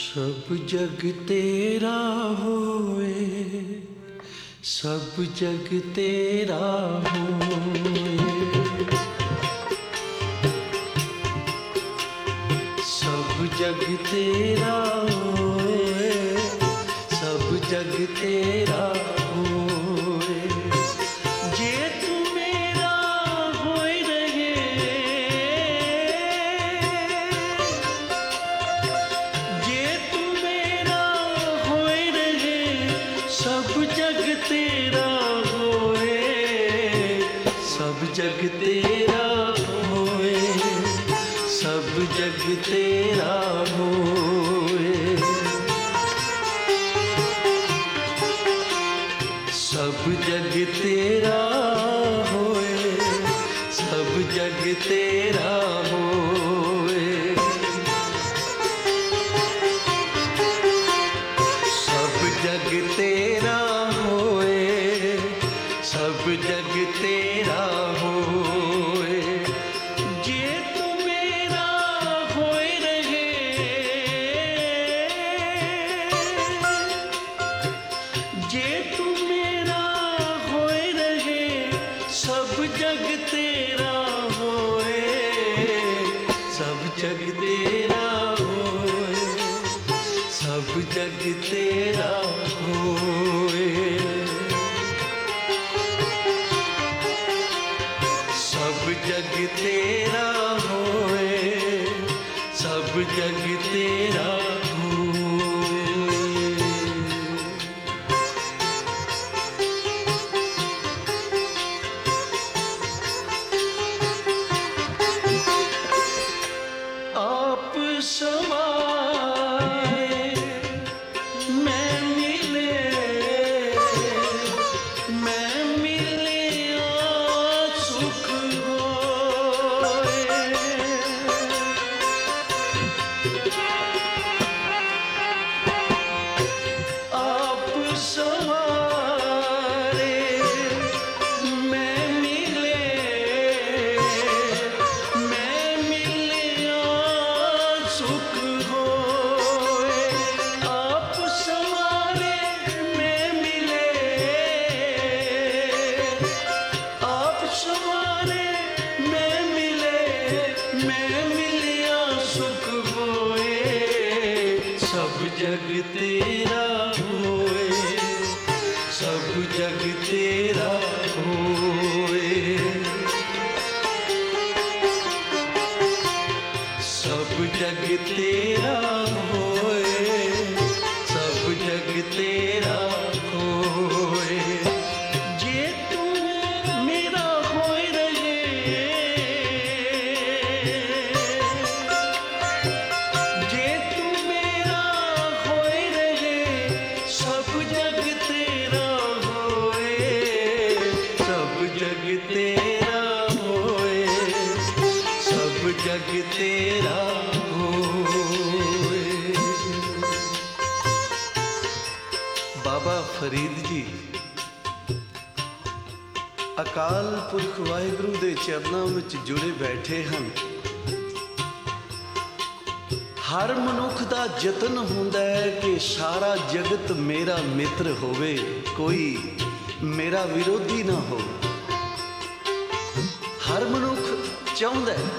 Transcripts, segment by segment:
सब जग तेरा होए, सब जग तेरा होए, सब जग तेरा होए, सब जग तेरा होए। जे तू मेरा होए रहे, जे तू मेरा होए रहे, सब जग तेरा होए, सब जग तेरा होए, सब जग तेरा होए। सब जग तेरा होए, सब जग तेरा होए। सब जग तेरा होए, सब जग तेरा होए। जे तू मेरा होए रहे, जे तू मेरा होए रहे, सब जग तेरा होए, सब जग तेरा होए, सब जग तेरा होए। सब जग तेरा होए, सब जग तेरा होए। आप समाए मैं मिले, मैं मिलिया सुख होए। आप समारे मैं मिले, मैं मिलिया सुख होए। आप समारे मैं मिले, आप समारे मैं मिले, मैं मिलिया सुख होए। सब जग तेरा होए, सब जग तेरा होए। सब जग तेरा होए, सब जग तेरा होए। जे तू मेरा होए रहे, जे तू मेरा होए रहे, सब जग तेरा होए, सब जग तेरा होए, सब जग तेरा होए। बाबा फरीद जी अकाल पुरख वाहिगुरु दे चरनां विच जुड़े बैठे ਹਨ। हर मनुख दा यतन हुंदा है कि सारा जगत मेरा मित्र होवे, कोई मेरा विरोधी ना हो। हर मनुख चाहुंदा है।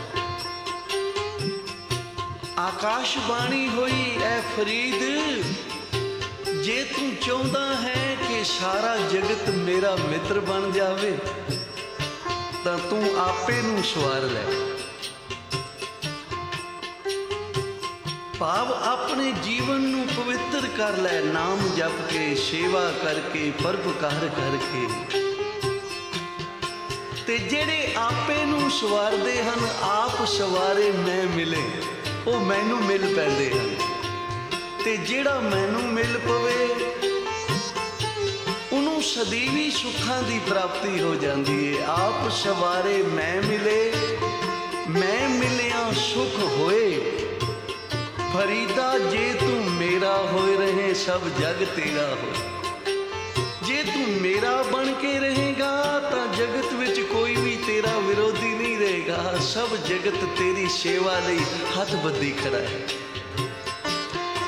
आकाशबाणी होई ऐ फरीद, जे तू चाहुंदा है कि सारा जगत मेरा मित्र बन जावे, तां तू आपे नूं सवार लै। भाव अपने जीवन नूं पवित्र कर लै, नाम जप के, सेवा करके, परोपकार करके। ते जेड़े आपे नूं सवारदे हन, आप सवारे मैं मिले, ਉਹ ਮੈਨੂੰ ਮਿਲ ਪੈਂਦੇ ਹਨ। ਤੇ ਜਿਹੜਾ ਮੈਨੂੰ ਮਿਲ ਪਵੇ, ਉਹਨੂੰ ਸਦੀਵੀ ਸੁੱਖਾਂ ਦੀ ਪ੍ਰਾਪਤੀ ਹੋ ਜਾਂਦੀ ਹੈ। ਆਪ ਸਵਾਰੇ ਮੈਂ ਮਿਲੇ, ਮੈਂ ਮਿਲਿਆ ਸੁਖ ਹੋਏ। फरीदा जे तू मेरा होए रहे, सब जग तेरा हो। जे तू मेरा बन के रहेगा, तो जगत विच कोई भी तेरा विरोधी नहीं रहेगा। सब जगत तेरी सेवा लई हथ बद्धी खड़ा है।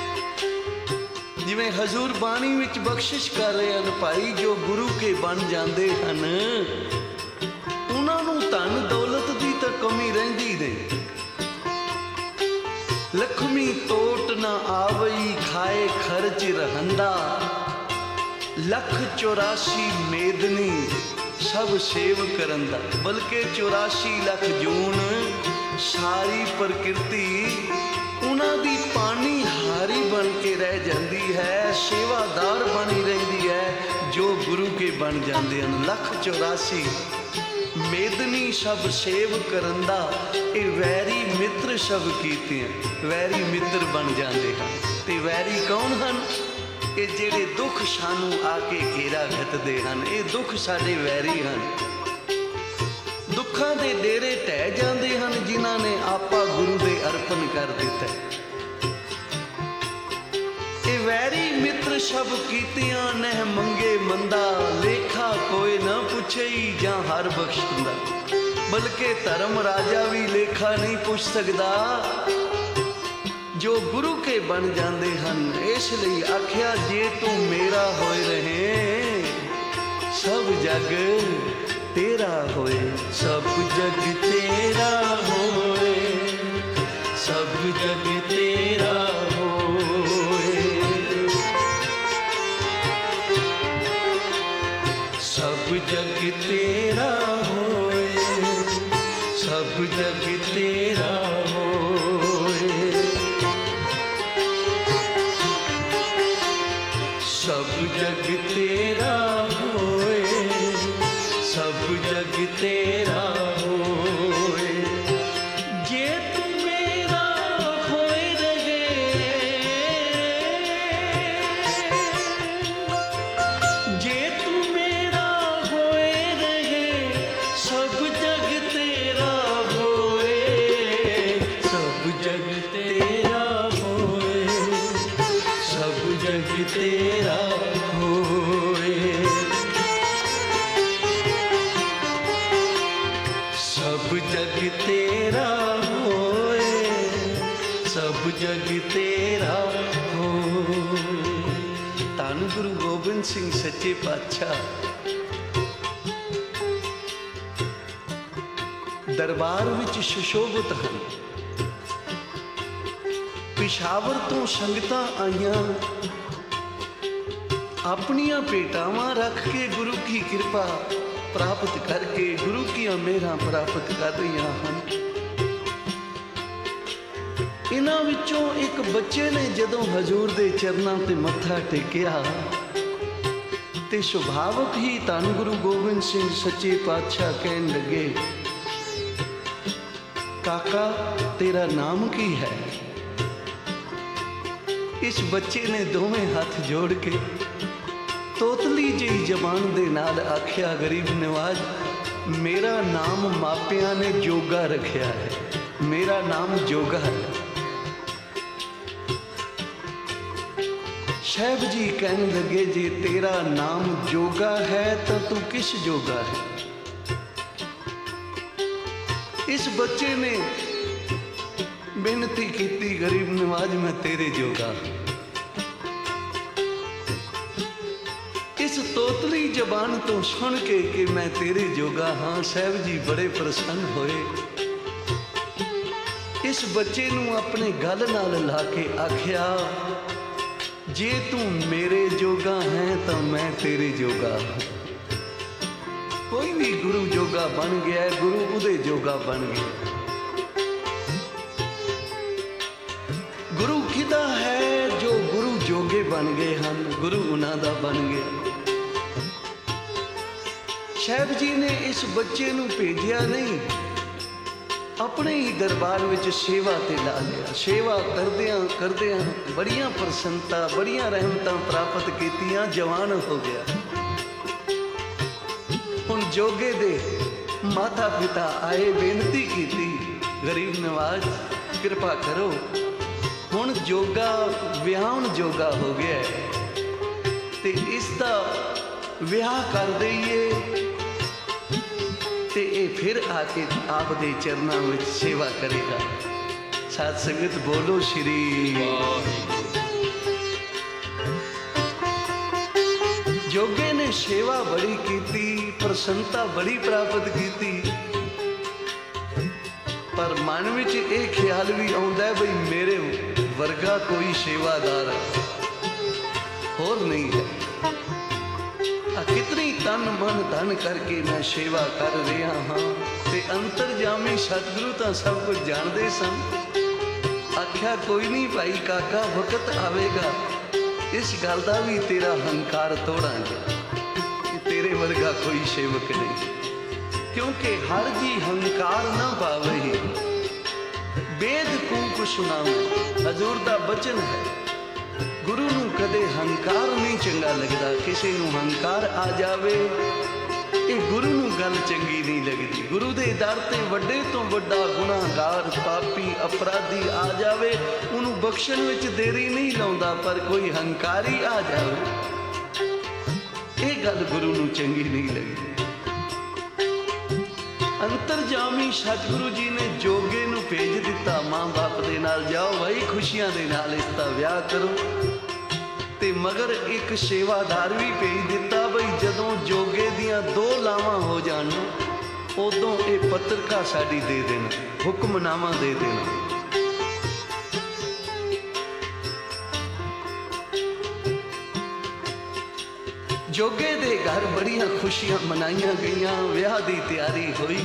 ਜਿਵੇਂ ਹਜ਼ੂਰ ਬਾਣੀ ਵਿੱਚ ਬਖਸ਼ਿਸ਼ ਕਰ ਰਹੇ ਹਨ, ਭਾਈ ਜੋ ਗੁਰੂ ਕੇ ਬਣ ਜਾਂਦੇ ਹਨ ਉਹਨਾਂ ਨੂੰ ਧਨ ਦੌਲਤ ਦੀ ਤਾਂ ਕਮੀ ਰਹਿੰਦੀ ਨਹੀਂ। ਲਖਮੀ ਟੋਟ ਨਾ ਆਵਈ ਖਾਏ ਖਰਚ ਰਹੰਦਾ, ਲੱਖ 84 ਮੇਦਨੀ ਸਭ ਸੇਵ ਕਰਨ ਦਾ। ਬਲਕਿ 84 ਲੱਖ ਜੂਨ ਸਾਰੀ ਪ੍ਰਕਿਰਤੀ ਉਹਨਾਂ ਦੀ ਪਾਣੀ ਹਾਰੀ ਬਣ ਕੇ ਰਹਿ ਜਾਂਦੀ ਹੈ, ਸੇਵਾਦਾਰ ਬਣੀ ਰਹਿੰਦੀ ਹੈ ਜੋ ਗੁਰੂ ਕੇ ਬਣ ਜਾਂਦੇ ਹਨ। ਲੱਖ 84 ਮੇਦਨੀ ਸਭ ਸੇਵ ਕਰਨ ਦਾ। ਇਹ ਵੈਰੀ ਮਿੱਤਰ ਸਭ ਕੀਤੇ ਹਨ, ਵੈਰੀ ਮਿੱਤਰ ਬਣ ਜਾਂਦੇ ਹਨ। ਤੇ ਵੈਰੀ ਕੌਣ ਹਨ? ਇਹ ਜਿਹੜੇ ਦੁੱਖ ਸਾਨੂੰ ਆ ਕੇ ਘੇਰਾ ਘੱਟਦੇ ਹਨ, ਇਹ ਦੁੱਖ ਸਾਡੇ ਵੈਰੀ ਹਨ। ਦੁੱਖਾਂ ਦੇ ਡੇਰੇ ਢਹਿ ਜਾਂਦੇ ਹਨ ਜਿਨ੍ਹਾਂ ਨੇ ਆਪਾ ਗੁਰੂ ਦੇ ਅਰਪਣ ਕਰ ਦਿੱਤਾ। ਇਹ ਵੈਰੀ ਮਿੱਤਰ ਸਭ ਕੀਤਿਆਂ ਨਹਿ ਮੰਗੇ ਮੰਦਾ, ਲੇਖਾ ਕੋਈ ਨਾ ਪੁੱਛਈ ਜਾਂ ਹਰ ਬਖਸ਼ਿੰਦਾ। ਬਲਕਿ ਧਰਮ ਰਾਜਾ ਵੀ ਲੇਖਾ ਨਹੀਂ ਪੁੱਛ ਸਕਦਾ ਜੋ ਗੁਰੂ ਕੇ ਬਣ ਜਾਂਦੇ ਹਨ। ਇਸ ਲਈ ਆਖਿਆ ਜੇ ਤੂੰ ਮੇਰਾ ਹੋਏ ਰਹੇ, ਸਭ ਜਗ ਤੇਰਾ ਹੋਏ। ਸਭ ਜਗ ਤੇਰਾ ਹੋਏ, ਸਭ ਜਗ ਤੇਰਾ ਹੋਏ, ਸਭ ਜਗ ਤੇਰਾ ਹੋਏ, ਸਭ ਜਗ ਤੇਰਾ ਹੋਏ, ਸਭ ਜਗ ਤੇਰਾ ਹੋਏ, ਸਭ ਜਗ ਤੇਰਾ ਹੋਏ। ਜੇ ਤੂੰ ਮੇਰਾ ਹੋਏ ਰਹੇ, ਜੇ ਤੂੰ ਮੇਰਾ ਹੋਏ ਰਹੇ, ਸਭ ਜਗ ਤੇਰਾ ਹੋਏ, ਸਭ ਜਗ ਤੇਰਾ ਹੋਏ, ਸਭ ਜਗ ਤੇਰਾ ਹੋਏ, ਸਭ ਜਗ ਤੇਰਾ ਹੋਏ, ਸਭ ਜਗ ਤੇਰਾ ਹੋਏ। ਧੰਨ ਗੁਰੂ ਗੋਬਿੰਦ ਸਿੰਘ ਸੱਚੇ ਪਾਤਸ਼ਾਹ ਦਰਬਾਰ ਵਿੱਚ ਸੁਸ਼ੋਭਿਤ ਹਨ। ਪਿਸ਼ਾਵਰ ਤੋਂ ਸੰਗਤਾਂ ਆਈਆਂ, ਆਪਣੀਆਂ ਭੇਟਾਵਾਂ ਰੱਖ ਕੇ ਗੁਰੂ ਕੀ ਕਿਰਪਾ ਪ੍ਰਾਪਤ ਕਰਕੇ ਗੁਰੂ ਕੀਆਂ ਮਿਹਰਾਂ ਪ੍ਰਾਪਤ ਕਰ ਰਹੀਆਂ ਹਨ। ਇਹਨਾਂ ਵਿੱਚੋਂ ਇੱਕ ਬੱਚੇ ਨੇ ਜਦੋਂ ਹਜ਼ੂਰ ਦੇ ਚਰਨਾਂ ਤੇ ਮੱਥਾ ਟੇਕਿਆ ਤੇ ਸੁਭਾਵਕ ਹੀ ਧੰਨ ਗੁਰੂ ਗੋਬਿੰਦ ਸਿੰਘ ਸੱਚੇ ਪਾਤਸ਼ਾਹ ਕਹਿਣ ਲੱਗੇ, ਕਾਕਾ ਤੇਰਾ ਨਾਮ ਕੀ ਹੈ? ਇਸ ਬੱਚੇ ਨੇ ਦੋਵੇਂ ਹੱਥ ਜੋੜ ਕੇ ਤੋਤਲੀ ਜਿਹੀ ਜ਼ਬਾਨ ਦੇ ਨਾਲ ਆਖਿਆ, ਗਰੀਬ ਨਵਾਜ਼ ਮੇਰਾ ਨਾਮ ਮਾਪਿਆਂ ਨੇ ਜੋਗਾ ਰੱਖਿਆ ਹੈ, ਮੇਰਾ ਨਾਮ ਜੋਗਾ ਹੈ। ਸਾਹਿਬ ਜੀ ਕਹਿਣ ਲੱਗੇ, ਜੇ ਤੇਰਾ ਨਾਮ ਜੋਗਾ ਹੈ ਤਾਂ ਤੂੰ ਕਿਸ ਜੋਗਾ ਹੈ? ਇਸ ਬੱਚੇ ਨੇ ਬੇਨਤੀ ਕੀਤੀ, ਗਰੀਬ ਨਵਾਜ਼ ਮੈਂ ਤੇਰੇ ਜੋਗਾ। ਇਸ ਤੋਤਲੀ ਜ਼ਬਾਨ ਤੋਂ ਸੁਣ ਕੇ ਕਿ ਮੈਂ ਤੇਰੇ ਜੋਗਾ ਹਾਂ, ਸਾਹਿਬ ਜੀ ਬੜੇ ਪ੍ਰਸੰਨ ਹੋਏ। ਇਸ ਬੱਚੇ ਨੂੰ ਆਪਣੇ ਗਲ ਨਾਲ ਲਾ ਕੇ ਆਖਿਆ, ਜੇ ਤੂੰ ਮੇਰੇ ਜੋਗਾ ਹੈ ਤਾਂ ਮੈਂ ਤੇਰੇ ਜੋਗਾ ਹਾਂ। ਕੋਈ ਵੀ ਗੁਰੂ ਜੋਗਾ ਬਣ ਗਿਆ, ਗੁਰੂ ਉਹਦੇ ਜੋਗਾ ਬਣ ਗਿਆ। ਗੁਰੂ ਕਿਹਦਾ ਹੈ? ਜੋ ਗੁਰੂ ਜੋਗੇ ਬਣ ਗਏ ਹਨ, ਗੁਰੂ ਉਹਨਾਂ ਦਾ ਬਣ ਗਿਆ। ਸਾਹਿਬ ਜੀ ਨੇ ਇਸ ਬੱਚੇ ਨੂੰ ਭੇਜਿਆ ਨਹੀਂ, ਆਪਣੇ ਹੀ ਦਰਬਾਰ ਵਿੱਚ ਸੇਵਾ ਤੇ ਲਾ ਲਿਆ। ਸੇਵਾ ਕਰਦਿਆਂ ਕਰਦਿਆਂ ਬੜੀਆਂ ਪ੍ਰਸੰਨਤਾ, ਬੜੀਆਂ ਰਹਿਮਤਾਂ ਪ੍ਰਾਪਤ ਕੀਤੀਆਂ, ਜਵਾਨ ਹੋ ਗਿਆ। ਹੁਣ ਜੋਗੇ ਦੇ ਮਾਤਾ ਪਿਤਾ ਆਏ, ਬੇਨਤੀ ਕੀਤੀ, ਗਰੀਬ ਨਵਾਜ਼ ਕਿਰਪਾ ਕਰੋ, ਹੁਣ ਜੋਗਾ ਵਿਆਹਣ ਜੋਗਾ ਹੋ ਗਿਆ ਤੇ ਇਸ ਦਾ ਵਿਆਹ ਕਰ ਦਈਏ ਤੇ ਇਹ ਫਿਰ ਆ ਕੇ ਆਪ ਦੇ ਚਰਨਾਂ ਵਿੱਚ ਸੇਵਾ ਕਰੇਗਾ। ਸਾਧ ਸੰਗਤ ਬੋਲੋ ਸ਼੍ਰੀ ਵਾਹਿਗੁਰੂ। जोगे ने सेवा बड़ी कीती, प्रसन्नता बड़ी प्राप्त कीती, पर मन विच ये ख्याल भी आउंदा है बई मेरे वर्गा कोई सेवादार होर नहीं है। कितनी तन मन धन करके मैं सेवा कर रहा हाँ, ते अंतरजामी सतगुरु तां सब कुछ जानते सन। आख्या कोई नहीं भाई काका, वक्त आवेगा इस गल का भी तेरा हंकार तोड़ांगे कि तेरे वर्गा कोई सेवक नहीं, क्योंकि हर जी हंकार ना पावे वेद कूक सुनावे। हजूर दा बचन है, गुरु नूं कदे हंकार नहीं चंगा लगता। किसी नूं हंकार आ जावे ये गुरु नूं गल चंगी नहीं लगती। गुरु दे दर ते वड्डे तो वड्डा गुनाहगार पापी अपराधी आ जावे उन्हों बख्शण विच देरी नहीं लाउंदा, पर कोई हंकारी आ जावे ये गल गुरु नूं चंगी नहीं लगती। अंतरजामी सतगुरु जी ने जोगे नूं भेज दिता, मां बाप दे नाल जाओ भाई खुशियां दे नाल इसदा विआह करो, ते मगर एक सेवादार भी भेज दिता बई जदों जोगे दियां 2 लावां हो जाण उदों ये पत्रिका साडी दे देना, हुक्मनामा दे देना। जोगे दे घर बड़ियां खुशियां मनाइया गईयां, विआह दी तैयारी हुई,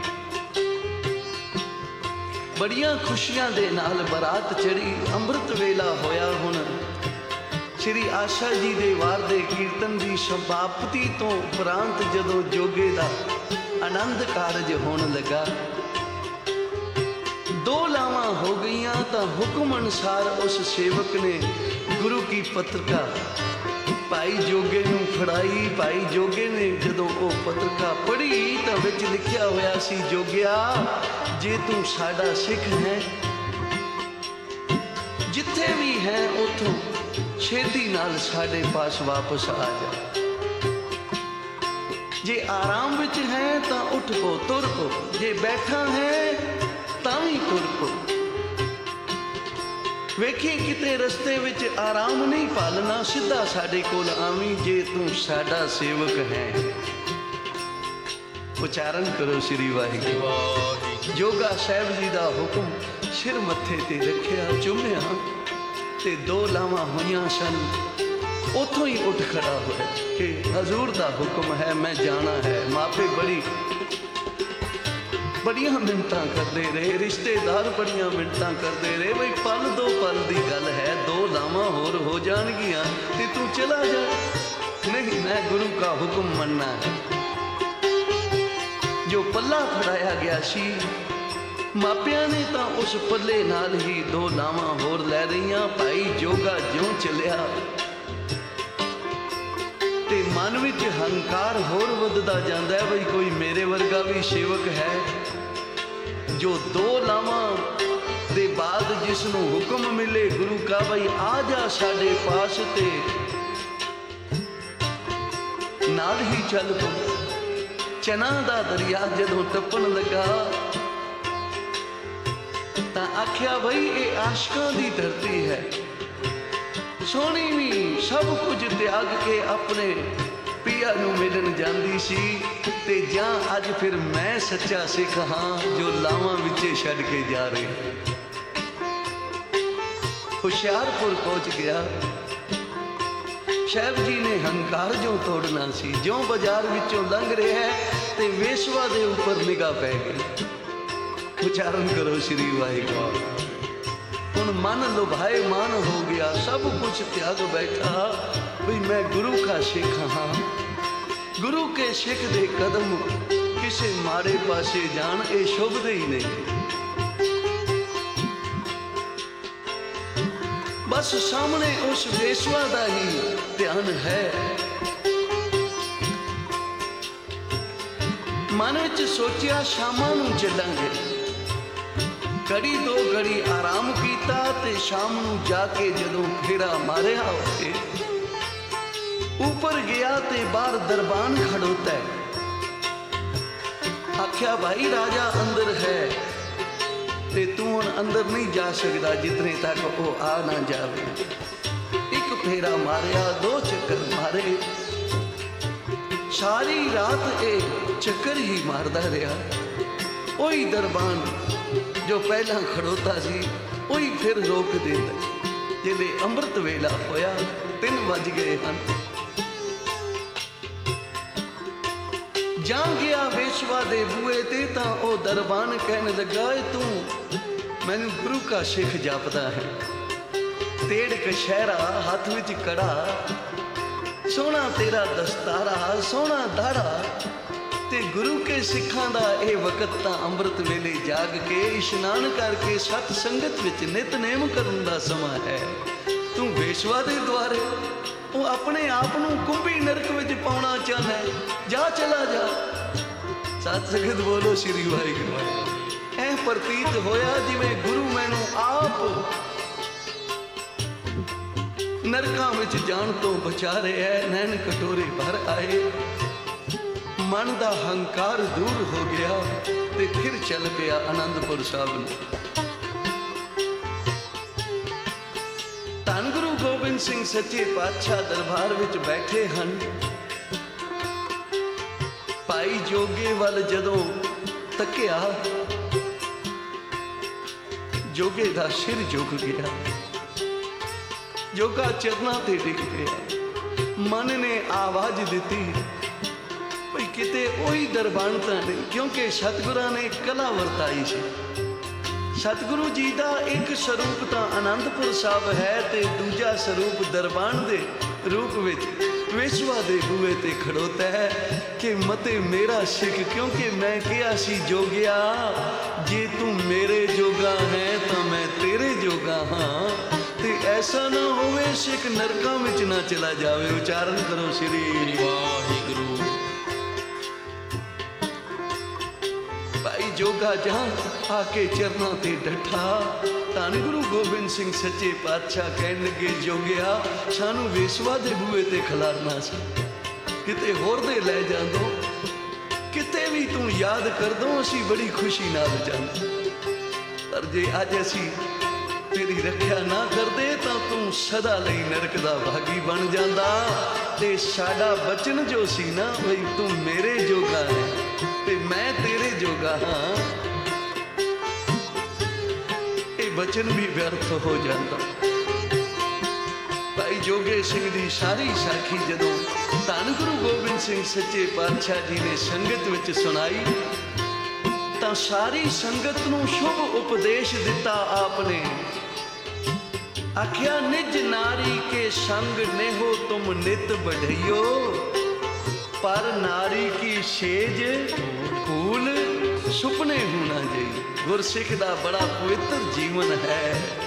बड़ियां खुशियां दे नाल बरात चढ़ी। अमृत वेला होया। हुण श्री आशा जी दे वार दे कीर्तन की समाप्ति तो उपरांत जदों जोगे दा आनंद कारज होण लगा, 2 लावां हो गईयां तां हुक्म अनुसार उस सेवक ने गुरु की पत्रिका भाई जोगे नूं फड़ाई। भाई जोगे ने जदों वो पत्रिका पढ़ी तां विच लिखिया होया सी, जोगिया जे तू साडा सिख है, जिथे भी है उथों छेती नाल साडे पास वापस आ जा। जे आराम विच है तां उठ पो तुर पो, जे बैठा है तां भी तुर पो। वेखी किते रस्ते विच आराम नहीं पालना, सीधा साडे कोल आवी जे तू साडा सेवक है। उच्चारण करो श्री वाहिगुरू। जोगा साहब जी दा हुक्म सिर मत्थे ते रखिया, चुमिया ते 2 लावां होइयां सन। उथों ही उठ खड़ा होया कि हजूर दा हुक्म है, मैं जाना है। मापे बड़ियां मिन्नतां करते रहे, रिश्तेदार बड़ियां मिन्नतां करते रहे बई पल 2 पल की गल है, 2 लावां होर हो जाणगियां ते तू चला जा। नहीं, मैं गुरु का हुक्म मनना है। जो पल्ला फड़ाया गया सी मापिया ने तां उस पल्ले नाल ही 2 लावां होर लै रहीआं। भाई जोगा ज्यों चलिया ते मन विच हंकार होर वधदा जांदा है बई कोई मेरे वर्गा भी सेवक है जो 2 लावां दे बाद जिसनों हुक्म मिले गुरु का बई आ जा साडे पास ते नाल ही चल पो। चना दा दरिया जदों टप्पण लगा तां आख्या बई ये आशकां दी धरती है, सोहनी भी सब कुछ त्याग के अपने पिया नूं मिलन जांदी सी ते जां अज फिर मैं सच्चा सिख हाँ जो लावां विचे छड्ड के जा रहे। हुशियारपुर पहुंच गया। साहब जी ने हंकार जो तोड़ना सी, जो बाजार विचों लंघ रहा है ते वेशवा दे ऊपर निगाह पै गई। उच्चारण करो श्री वाहिगुरू। हुण मन लुभाए मान हो गया, सब कुछ त्याग बैठा भाई मैं गुरु का सिख हाँ। गुरु के सिख दे कदम किसे माड़े पासे जान ये शोभदे ही नहीं। बस सामने उस वेश्वा दा ही ध्यान है। मन विच सोचिया शामां नूं चलांगे। घड़ी 2 घड़ी आराम किया ते शाम नूं जाके जदों फेरा मारिया उत्ते ऊपर गया ते बाहर दरबान खड़ोता है। आख्या भाई राजा अंदर है ते तू हुण अंदर नहीं जा सकता जितने तक वो आ ना जावे। एक फेरा मारिया, 2 चक्कर मारे सारी रात ये चक्कर ही मारदा रहा। वही दरबान जो पहला खड़ोता सी वही फिर रोक देता। जिले अमृत वेला होया 3 बज गए हैं। जा गया वेशवा दे बूए ते तां ओ दरबान कहने लगा, तू मैनू गुरु का सिख जापदा है। तेड़ कशहरा हाथ विच कड़ा, सोहना तेरा दस्तारा, सोहना दाड़ा, ते गुरु के सिखां दा ए वकत तां अंमृत वेले जाग के इशनान करके सत संगत विच नितनेम करन दा समा है। तू वेशवा दे द्वारे वो अपने आप नूं कुंभी नरक विच पाउणा चाहना है। जा चला जा। सत संगत बोलो श्री वाहिगुरू। ऐ प्रतीत होया जिवें गुरु मैनू आप नरकां विच जाण तो बचा रहा है। नैन कटोरे भर आए, मन का हंकार दूर हो गया ते फिर चल पिया आनंदपुर साहब नूं। धन गुरु गोबिंद सिंह सच्चे पातशाह दरबार विच बैठे हैं। भाई जोगे वाल जदों तकिया, जोगे दा सिर झुक गया, जोगा चरना ते डिग गया। मन ने आवाज दी, भाई किते वही दरबान तां नहीं, क्योंकि सतगुरां ने कला वरताई सी। सतगुरु जी का एक स्वरूप तो आनंदपुर साहब है ते दूजा स्वरूप दरबान दे रूप विच वेशवा दे बूहे ते खड़ोता है कि मते मेरा सिख, क्योंकि मैं कहा सी जोगिया जे तू मेरे जोगा है तो मैं तेरे जोगा हाँ। ते ऐसा ना होवे सिख नरकां विच ना चला जावे। उच्चारण करो श्री वाहिगुरू। भाई जोगा जहां आके चरना ते डठा। धन गुरु गोबिंद सिंह सच्चे पातशाह कहन लगे, जोगिया सानू वेशवा दे बूहे ते खलारना सी, किते होर दे लै जांदो, किते भी तू याद कर दो, असी बड़ी खुशी नाल जांदे। पर जे अज असी तेरी रखिया ना करदे तां तू सदा लई नरक दा भागी बन जांदा। ते साडा बचन जो सी ना, बई तू मेरे जोगा है ते मैं तेरे जोगा हाँ, ये बचन भी व्यर्थ हो जाता। भाई जोगे सिंह दी सारी साखी जदों धन गुरु गोबिंद सिंह सच्चे पातशाह जी ने संगत विच सुनाई तां सारी संगत नूं शुभ उपदेश दिता आपने। आख्या निज नारी के संग नेहो तुम नित बढ़इयो, पर नारी की सेज फूल सुपने होना चाहिए। गुरसिख दा बड़ा पवित्र जीवन है।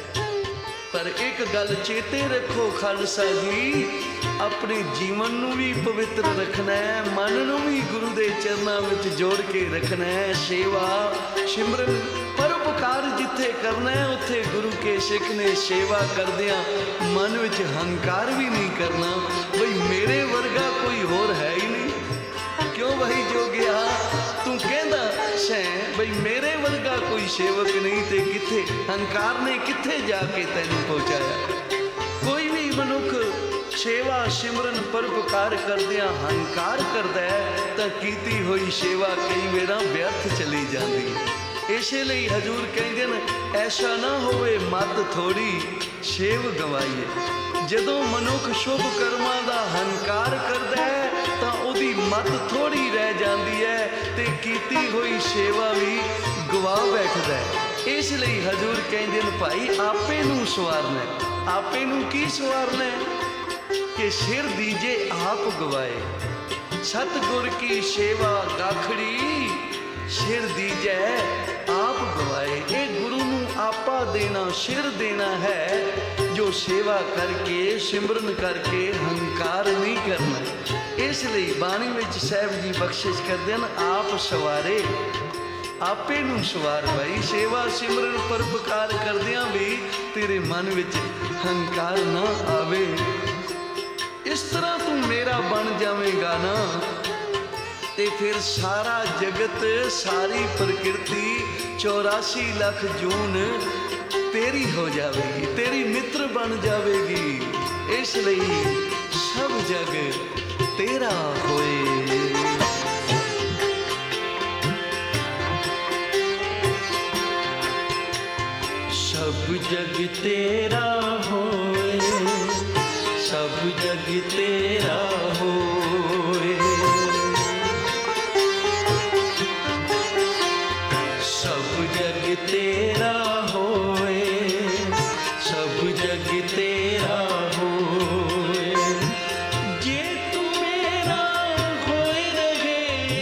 पर एक गल चेते रखो खालसा जी, अपने जीवन नूं भी पवित्र रखना है, मन नूं भी गुरु दे चरनां विच जोड़ के रखना है। सेवा सिमरन परोपकार जिथे करना है उत्थे गुरु के सिख ने सेवा करदियां मन विच हंकार भी नहीं करना, बई मेरे वर्गा कोई होर है ही नहीं। क्यों भाई जोगिया तू कहंदा सैं बई मेरे वर्गा कोई सेवक नहीं, ते किथे हंकार ने किथे जाके तैनूं पहुंचाया। कोई भी मनुख सेवा सिमरन परोपकार करदियां हंकार करदा है तां कीती होई सेवा कई वेरा व्यर्थ चली जाती है। इसे लिए हजूर कहते हैं ऐसा ना होवे मत थोड़ी सेव गवाईए। जदों मनुख शुभ कर्मां दा हंकार करदा है तां उहदी मत थोड़ी रह जाती है ते कीती हुई सेवा भी गवा बैठदा है। इसलिए हजूर कहते हैं भाई आपे नूं सवारना, आपे नूं की सवारना कि सिर दीजे आप गवाए। सतगुर की सेवा गाखड़ी सिर दीजे आप गवाए। ये गुरु नूं आपा देना सिर देना है, जो सेवा करके सिमरन करके हंकार नहीं करना। इसलिए बाणी विच साहब जी बख्शिश करते हैं आप सवारे, आपे नूं सवार भाई। सेवा सिमरन परोपकार करदियां भी तेरे मन विच हंकार ना आवे। इस तरह तू मेरा बन जावेगा ना ते फिर सारा जगत सारी प्रकृति 84 लाख जून तेरी हो जाएगी, तेरी मित्र बन जाएगी। इसलिए सब जग तेरा होए। सब जग तेरा होए, सब जग तेरा होए, सब जग तेरा होए, सब जग तेरा होए। जे तू मेरा होए रहे,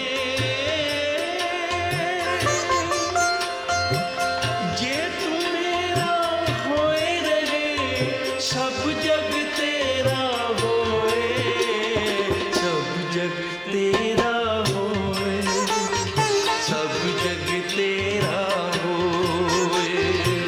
जे तू मेरा होए रहे, सब जग तेरा होए, सब जग तेरा होए, सब जग तेरा होए,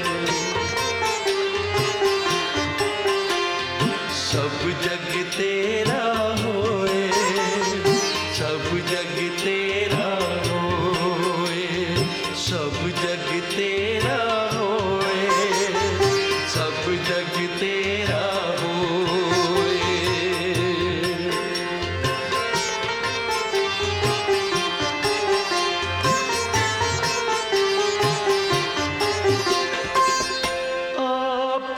सब जग तेरा होए, सब जग तेरा होए, सब जग तेरा होए, सब जग तेरा होए। आप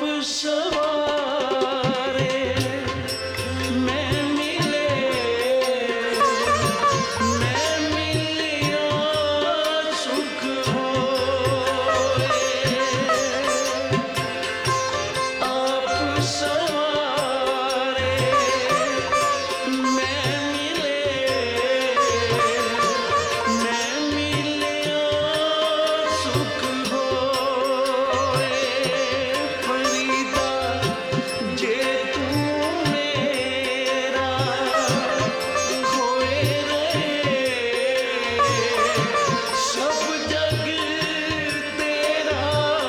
सवारे मैं मिले, मैं मिलिया सुख होए। आप सवारे मैं मिले, मैं मिलिया सुख होए। फरीदा जे तू मेरा होए रहे, सब जग तेरा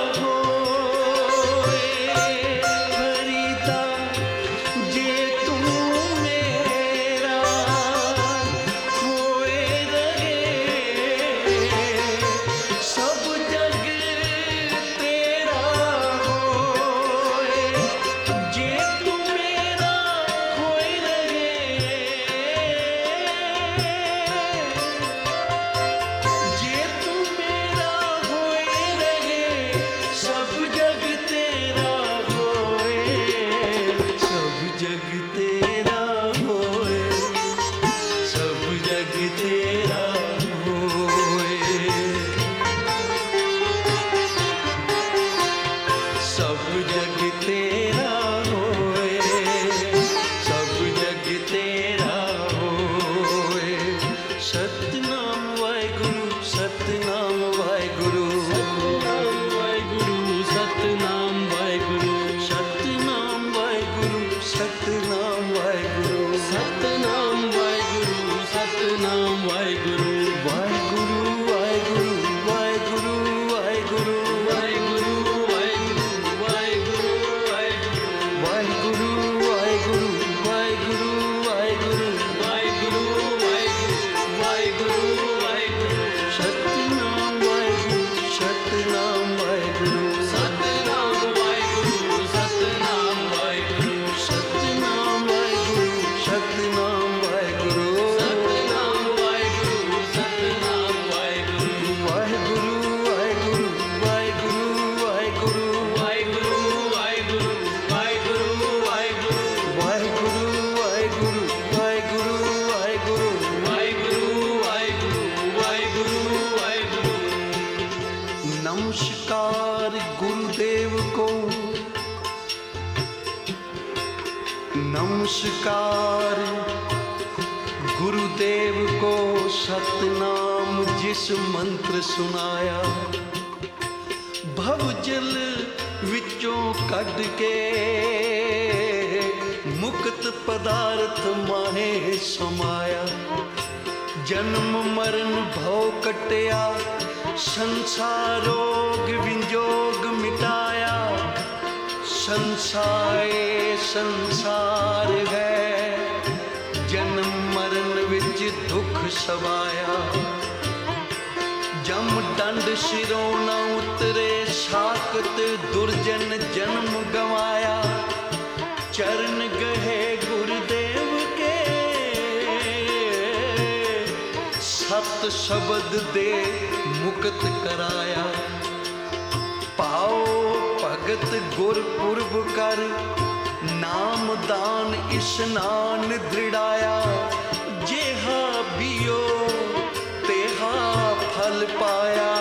होए। फरीदा जे तू मेरा होए रहे, सब जग तेरा होए। जे तू मेरा होए रहे, जे तू मेरा होए रहे, सब जग तेरा होए, सब जग तेरा होए, सब जग तेरा होए, सब जग तेरा होए, सब जग तेरा होए। सतनाम वाहेगुरु, सतनाम वाहेगुरु, सतनाम वाहेगुरु, सतनाम वाहेगुरु, सतनाम वाहेगुरु, सतनाम वाहेगुरु, सतनाम वाहेगुरु, सतनाम वाहेगुरु, वाहेगुरु वाहेगुरु, वाहेगुरु वाहेगुरु, वाहेगुरु वाहेगुरु, वाहेगुरु वाहेगुरु, वाहेगुरु वाहेगुरु, वाहेगुरु वाहेगुरु, वाहेगुरु वाहेगुरु, सतनाम वाहेगुरु, सतनाम वाहेगुरु, सतनाम वाहेगुरु, सतनाम वाहेगुरु, सतनाम वाहेगुरु, सतनाम वाहेगुरु, सतनाम वाहेगुरु, सतनाम वाहेगुरु, वाहेगुरु वाहेगुरु, वाहेगुरु वाहेगुरु, वाहेगुरु वाहेगुरु, वाहेगुरु वाहेगुरु, वाहेगुरु वाहेगुरु, वाहेगुरु वाहेगुरु, वाहेगुरु वाहेगुरु, वाहेगुरु वाहेगुरु। नमस्कार गुरुदेव को, नमस्कार गुरुदेव को। सतनाम जिस मंत्र सुनाया, भवजल विचों कढ के मुक्त पदार्थ माहे समाया। जन्म मरण भव कटिया, संसार रोग विंजोग मिटाया। संसारे संसार है, जन्म मरण विच दुख सवाया। जम दंड सिरों न उतरे, साकत दुर्जन जन्म गवाया। चरण गहे गुरुदेव के, सत शब्द दे मुक्त कराया। पाओ भगत ਭਗਤ ਗੁਰਪੁਰਬ ਕਰ, ਨਾਮ ਦਾਨ ਇਸ਼ਨਾਨ ਦ੍ਰਿੜਾਇਆ। ਜਿਹਾ ਬੀਓ ਤੇਹਾ ਫਲ ਪਾਇਆ,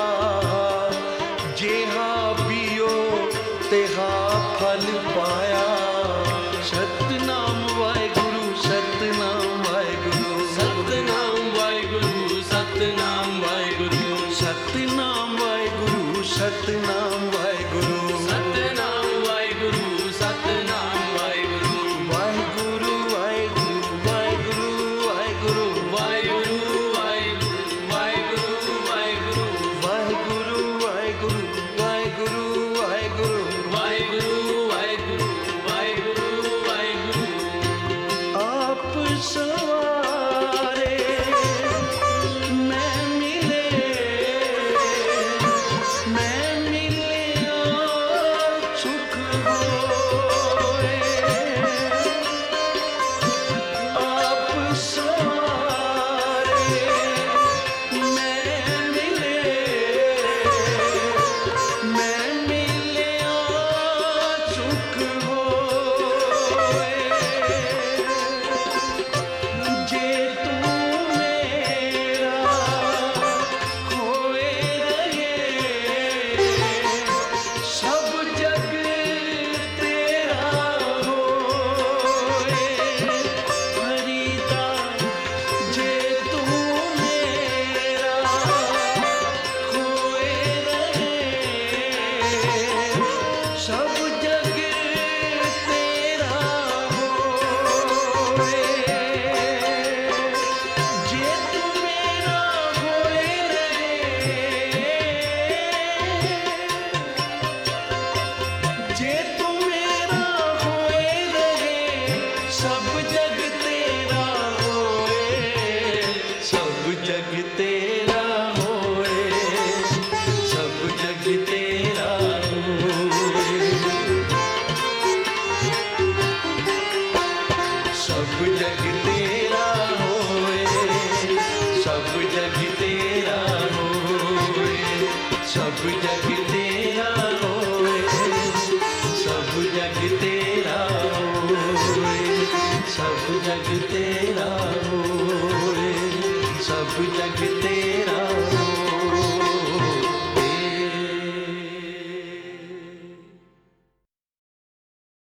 ਜਿਹਾ ਬੀਓ ਤੇਹਾ ਫਲ ਪਾਇਆ। ਸਤਨਾਮ ਵਾਹਿਗੁਰੂ, ਸਤਨਾਮ ਵਾਹਿਗੁਰੂ, ਸਤਨਾਮ ਵਾਹਿਗੁਰੂ, ਸਤਨਾਮ ਵਾਹਿਗੁਰੂ, ਸਤਨਾਮ ਵਾਹਿਗੁਰੂ, ਸਤਨਾਮ ਵਾਹਿਗੁਰੂ, ਸਤਨਾਮ ਵਾਹਿਗੁਰੂ, ਸਤਨਾਮ ਵਾਹਿਗੁਰੂ, ਵਾਹਿਗੁਰੂ ਵਾਹਿਗੁਰੂ ਵਾਹਿਗੁਰੂ ਵਾਹਿਗੁਰੂ ਵਾਹਿਗੁਰੂ ਵਾਹਿਗੁਰੂ ਵਾਹਿਗੁਰੂ ਵਾਹਿਗੁਰੂ ਵਾਹਿਗੁਰੂ ਵਾਹਿਗੁਰੂ ਵਾਹਿਗੁਰੂ ਵਾਹਿਗੁਰੂ। ਵਾਹਿਗੁਰੂ ਵਾਹਿਗੁਰੂ ਵਾਹਿਗੁਰੂ ਵਾਹਿਗੁਰੂ। ਆਪ ਸਵਾਰੇ ਮੈਂ ਮਿਲੇ, ਮੈਂ ਮਿਲਿਆ ਸੁਖ ਹੋਏ। ਆਪ ਸਵਾਰੇ ਮੈਂ ਮਿਲੇ, ਮੈਂ ਮਿਲਿਆ ਸੁਖ ਹੋਏ। ਜੇ ਤੂੰ ਮੇਰਾ ਹੋਏ ਰਹੇ, ਸਭ ਜਗ ਤੇਰਾ ਹੋਏ। ਫਰੀਦਾ ਜੇ ਤੂੰ ਮੇਰਾ ਹੋਏ ਰਹੇ, ਸਭ ਜਗ ਤੇਰਾ ਹੋਏ। ਜੇ ਤੂੰ ਮੇਰਾ ਹੋਏ ਰਹੇ, ਜੇ ਤੂੰ ਮੇਰਾ ਹੋਏ ਰਹੇ, ਸਭ ਜਗ ਤੇਰਾ ਹੋਏ। ਸਭ ਜਗ ਤੇਰਾ ਹੋਏ, ਸਭ ਜਗ ਤੇਰਾ ਹੋਏ। ਸਭ ਜਗ ਤੇਰਾ ਹੋਏ, ਸਭ ਜਗ ਤੇਰਾ ਹੋਏ। ਸਭ ਜਗ ਤੇਰਾ ਹੋਏ, ਸਭ ਜਗ ਤੇਰਾ ਹੋਏ। ਸਭ ਜਗ ਤੇਰਾ ਹੋਏ, ਸਭ ਜਗ ਤੇਰਾ